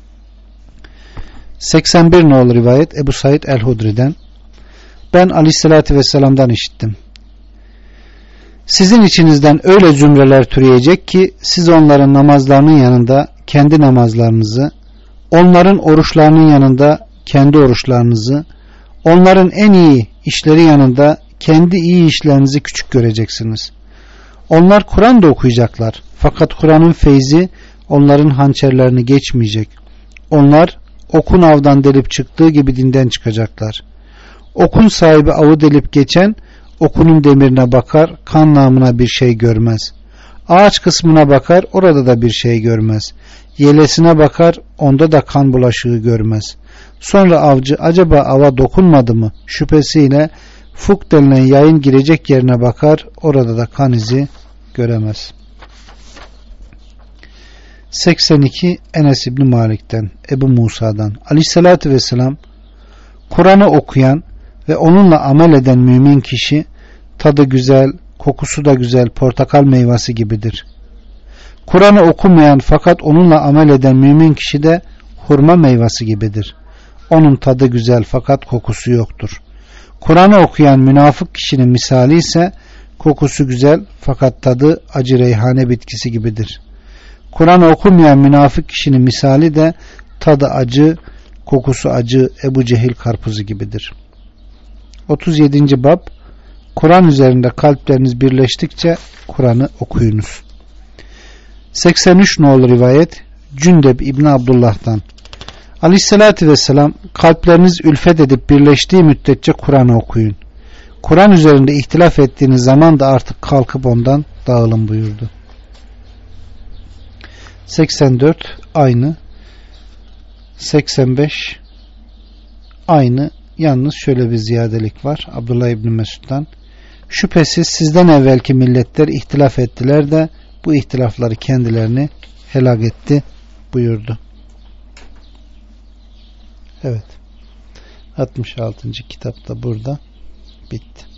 seksen bir nolu rivayet Ebu Said el-Hudri'den. Ben Aleyhisselatü Vesselam'dan işittim. Sizin içinizden öyle zümreler türeyecek ki siz onların namazlarının yanında kendi namazlarınızı, onların oruçlarının yanında kendi oruçlarınızı, onların en iyi işleri yanında kendi iyi işlerinizi küçük göreceksiniz. Onlar Kur'an da okuyacaklar. Fakat Kur'an'ın feyzi onların hançerlerini geçmeyecek. Onlar okun avdan delip çıktığı gibi dinden çıkacaklar. Okun sahibi avı delip geçen okunun demirine bakar, kan namına bir şey görmez. Ağaç kısmına bakar, orada da bir şey görmez. Yelesine bakar, onda da kan bulaşığı görmez. Sonra avcı acaba ava dokunmadı mı şüphesiyle fuk denilen yayın girecek yerine bakar, orada da kan izi göremez. seksen iki Enes İbni Malik'ten, Ebu Musa'dan. Aleyhissalatü vesselam Kur'an'ı okuyan ve onunla amel eden mümin kişi tadı güzel, kokusu da güzel portakal meyvesi gibidir. Kur'an'ı okumayan fakat onunla amel eden mümin kişi de hurma meyvesi gibidir. Onun tadı güzel fakat kokusu yoktur. Kur'an'ı okuyan münafık kişinin misali ise kokusu güzel fakat tadı acı reyhane bitkisi gibidir. Kur'an'ı okumayan münafık kişinin misali de tadı acı, kokusu acı Ebu Cehil karpuzu gibidir. otuz yedinci bab Kur'an üzerinde kalpleriniz birleştikçe Kur'an'ı okuyunuz. seksen üç nolu rivayet Cündeb İbni Abdullah'tan. Aleyhissalatü vesselam kalpleriniz ülfet edip birleştiği müddetçe Kur'an'ı okuyun. Kur'an üzerinde ihtilaf ettiğiniz zaman da artık kalkıp ondan dağılın buyurdu. seksen dört aynı. seksen beş aynı. Yalnız şöyle bir ziyadelik var. Abdullah İbni Mesud'dan. Şüphesiz sizden evvelki milletler ihtilaf ettiler de bu ihtilafları kendilerini helak etti buyurdu. Evet. altmış altıncı kitapta burada bitti.